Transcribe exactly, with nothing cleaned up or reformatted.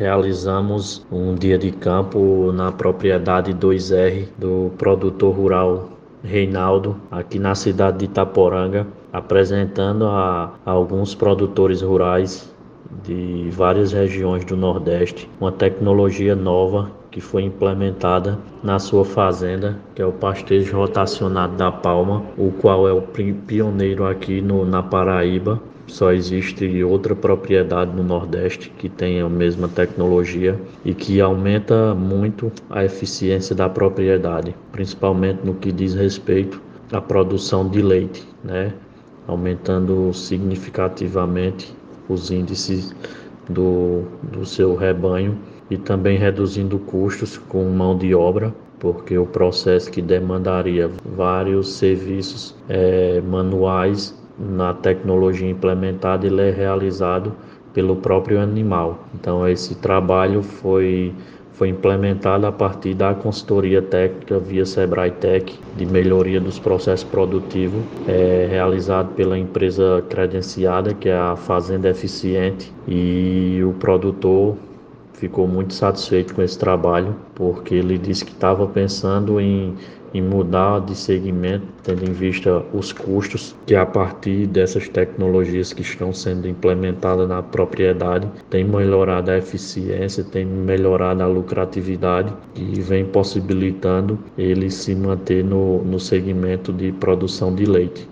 realizamos um dia de campo na propriedade dois R do produtor rural Reinaldo, aqui na cidade de Itaporanga, apresentando a, a alguns produtores rurais de várias regiões do Nordeste uma tecnologia nova que foi implementada na sua fazenda, que é o pastejo rotacionado da palma, o qual é o pioneiro aqui no, na Paraíba. Só existe outra propriedade no Nordeste que tem a mesma tecnologia e que aumenta muito a eficiência da propriedade, principalmente no que diz respeito à produção de leite, né? Aumentando significativamente os índices do, do seu rebanho e também reduzindo custos com mão de obra, porque o processo que demandaria vários serviços é, manuais na tecnologia implementada, ele é realizado pelo próprio animal. Então esse trabalho foi foi implementado a partir da consultoria técnica via Sebrae Tech de melhoria dos processos produtivos, é, realizado pela empresa credenciada, que é a Fazenda Eficiente, e o produtor ficou muito satisfeito com esse trabalho, porque ele disse que estava pensando em, em mudar de segmento, tendo em vista os custos que a partir dessas tecnologias que estão sendo implementadas na propriedade, tem melhorado a eficiência, tem melhorado a lucratividade e vem possibilitando ele se manter no, no segmento de produção de leite.